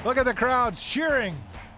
Look at the crowds cheering.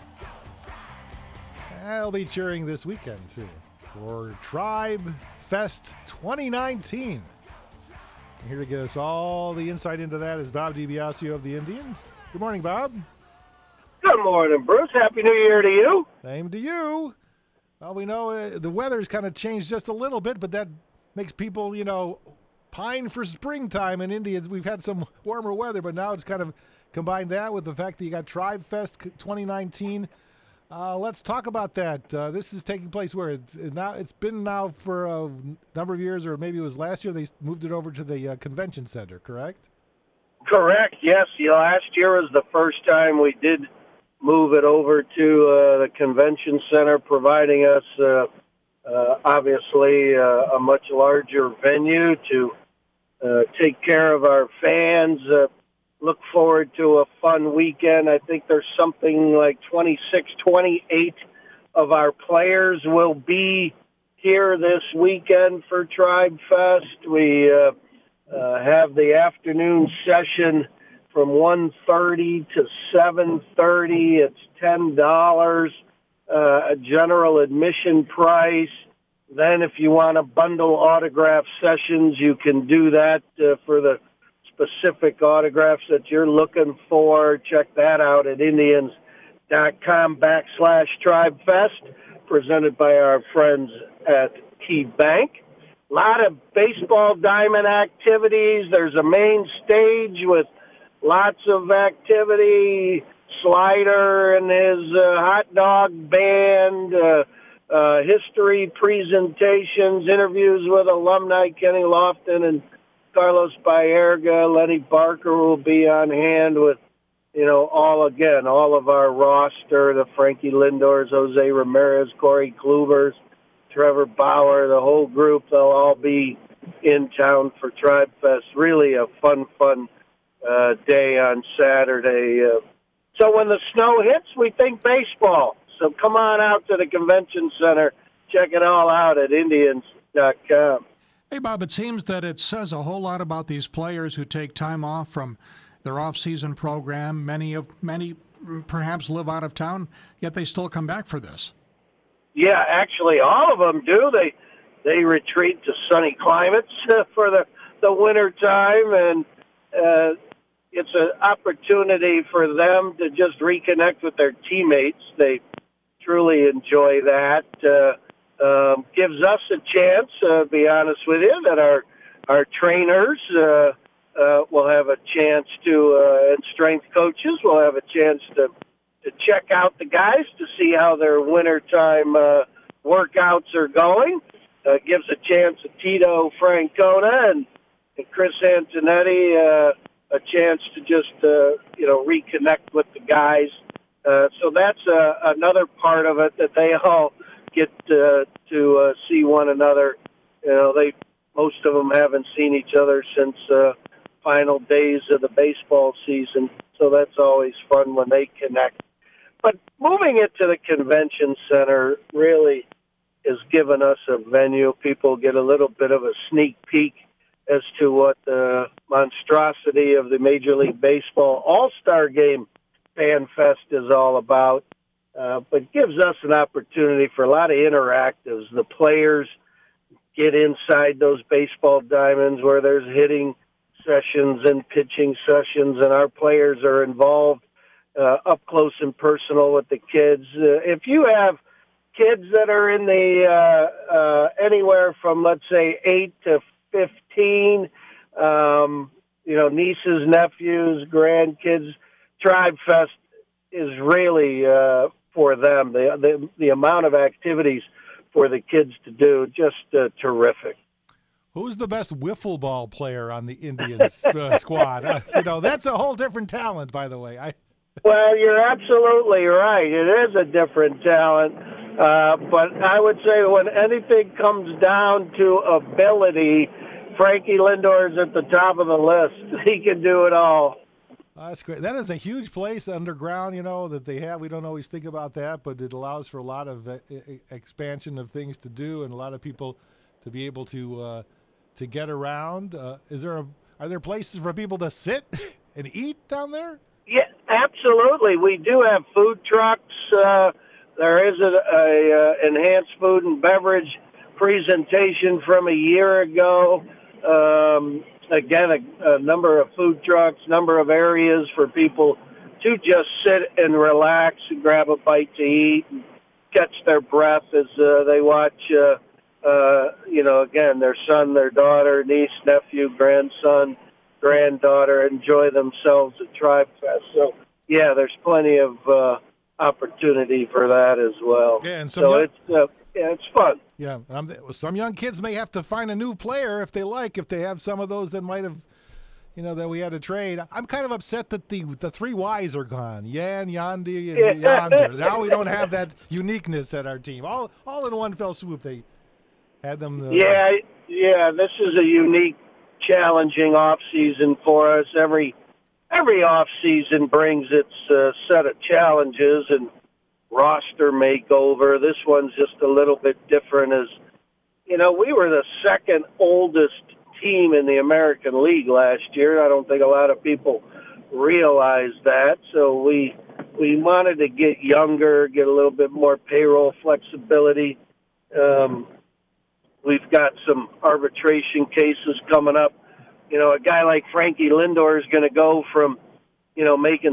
I'll be cheering this weekend, too, for Tribe Fest 2019. Here to get us all the insight into that is Bob DiBiasio of the Indians. Good morning, Bob. Good morning, Bruce. Happy New Year to you. Same to you. Well, we know the weather's kind of changed just a little bit, but that makes people, pine for springtime in Indians. We've had some warmer weather, but now it's kind of combined that with the fact that you got Tribe Fest 2019. Let's talk about that. This is taking place where it's been now for a number of years, or maybe it was last year they moved it over to the convention center, correct? Correct, yes. Last year was the first time we did move it over to the convention center, providing us obviously a much larger venue to take care of our fans. Look forward to a fun weekend. I think there's something like 26, 28 of our players will be here this weekend for Tribe Fest. We have the afternoon session from 1:30 to 7:30. It's $10, a general admission price. Then if you want to bundle autograph sessions, you can do that for the specific autographs that you're looking for. Check that out at Indians.com/TribeFest, presented by our friends at Key Bank. A lot of baseball diamond activities. There's a main stage with lots of activity. Slider and his hot dog band, history presentations, interviews with alumni Kenny Lofton and Carlos Baerga. Lenny Barker will be on hand with, all of our roster, the Frankie Lindors, Jose Ramirez, Corey Klubers, Trevor Bauer, the whole group. They'll all be in town for Tribe Fest. Really a fun day on Saturday. So when the snow hits, we think baseball. So come on out to the convention center. Check it all out at Indians.com. Hey, Bob, it seems that it says a whole lot about these players who take time off from their off-season program. Many perhaps live out of town, yet they still come back for this. Yeah, actually, all of them do. They retreat to sunny climates for the winter time, and it's an opportunity for them to just reconnect with their teammates. They truly enjoy that. Gives us a chance, to be honest with you, that our trainers will have a chance to, and strength coaches will have a chance to check out the guys to see how their wintertime workouts are going. Gives a chance to Tito Francona and Chris Antonetti a chance to just, reconnect with the guys. So that's another part of it, that they all get to see one another. Most of them haven't seen each other since final days of the baseball season, so that's always fun when they connect. But moving it to the convention center really has given us a venue. People get a little bit of a sneak peek as to what the monstrosity of the Major League Baseball All-Star Game Fan Fest is all about. But gives us an opportunity for a lot of interactives. The players get inside those baseball diamonds where there's hitting sessions and pitching sessions, and our players are involved up close and personal with the kids. If you have kids that are in the anywhere from, let's say, 8 to 15, nieces, nephews, grandkids, Tribe Fest is really for them. The amount of activities for the kids to do, just terrific. Who's the best wiffle ball player on the Indians squad? That's a whole different talent, by the way. Well, you're absolutely right. It is a different talent. But I would say when anything comes down to ability, Frankie Lindor is at the top of the list. He can do it all. That's great. That is a huge place underground, that they have. We don't always think about that, but it allows for a lot of expansion of things to do and a lot of people to be able to get around. Are there places for people to sit and eat down there? Yeah, absolutely. We do have food trucks. There is a enhanced food and beverage presentation from a year ago. Again, a number of food trucks, number of areas for people to just sit and relax and grab a bite to eat and catch their breath as they watch, again, their son, their daughter, niece, nephew, grandson, granddaughter enjoy themselves at Tribe Fest. So, yeah, there's plenty of opportunity for that as well. Yeah, and it's fun. Yeah, some young kids may have to find a new player if they have some of those that might have, that we had to trade. I'm kind of upset that the three Ys are gone. Yan, Yandi, and Yonder. Now we don't have that uniqueness at our team. All in one fell swoop. They had them. Yeah. This is a unique, challenging off season for us. Every off season brings its set of challenges and roster makeover. This one's just a little bit different. As we were the second oldest team in the American League last year. I don't think a lot of people realize that. So we wanted to get younger, get a little bit more payroll flexibility. We've got some arbitration cases coming up. A guy like Frankie Lindor is going to go from, making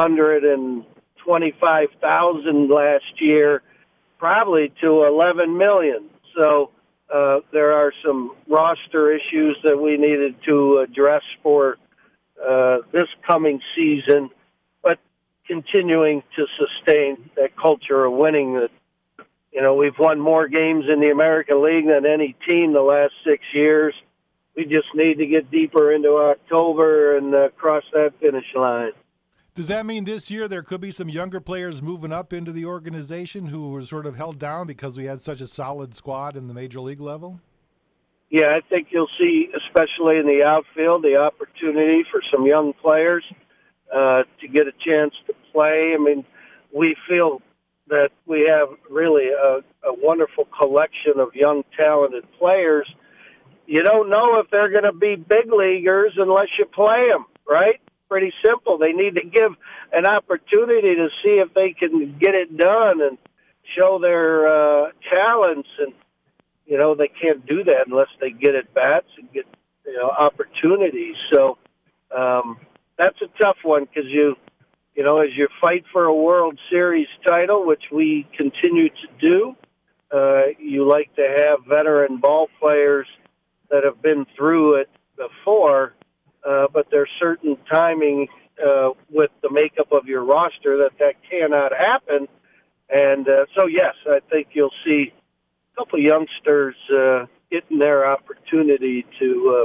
$625,000 last year, probably to $11 million. So there are some roster issues that we needed to address for this coming season, but continuing to sustain that culture of winning. That we've won more games in the American League than any team the last 6 years. We just need to get deeper into October and cross that finish line. Does that mean this year there could be some younger players moving up into the organization who were sort of held down because we had such a solid squad in the major league level? Yeah, I think you'll see, especially in the outfield, the opportunity for some young players to get a chance to play. I mean, we feel that we have really a wonderful collection of young, talented players. You don't know if they're going to be big leaguers unless you play them, right? Pretty simple. They need to give an opportunity to see if they can get it done and show their talents. And, they can't do that unless they get at bats and get, opportunities. So that's a tough one because as you fight for a World Series title, which we continue to do, you like to have veteran ball players that have been through it before, but there's certain timing with the makeup of your roster that cannot happen. And so, yes, I think you'll see a couple of youngsters getting their opportunity to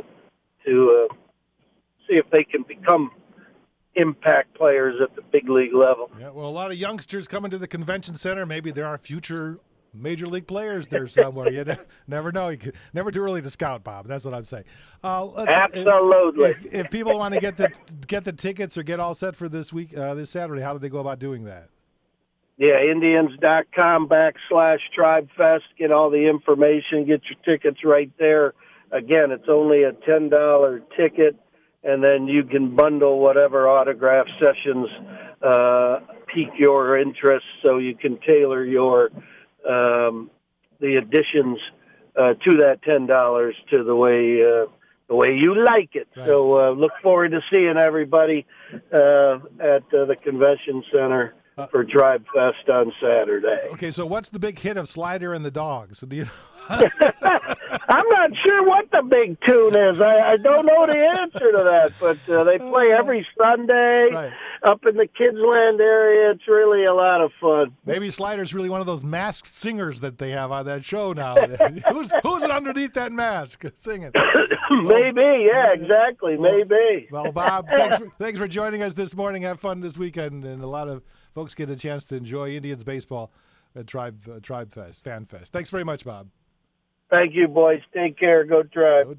see if they can become impact players at the big league level. Yeah, well, a lot of youngsters coming to the convention center. Maybe there are future major league players there somewhere. You never know. Never too early to scout, Bob. That's what I'm saying. Absolutely. If people want to get the tickets or get all set for this week, this Saturday, how do they go about doing that? Yeah, Indians.com/TribeFest. Get all the information. Get your tickets right there. Again, it's only a $10 ticket, and then you can bundle whatever autograph sessions pique your interest, so you can tailor your the additions to that $10 to the way you like it. Right. So look forward to seeing everybody at the convention center for Tribe Fest on Saturday. Okay, so what's the big hit of Slider and the Dogs? Do you I'm not sure what the big tune is. I don't know the answer to that, but they play every Sunday up in the Kidsland area. It's really a lot of fun. Maybe Slider's really one of those masked singers that they have on that show now. Who's underneath that mask singing? Maybe, yeah, exactly, maybe. Well, Bob, thanks for joining us this morning. Have fun this weekend, and a lot of folks get a chance to enjoy Indians baseball at Tribe Fest, Fan Fest. Thanks very much, Bob. Thank you, boys. Take care. Go Tribe.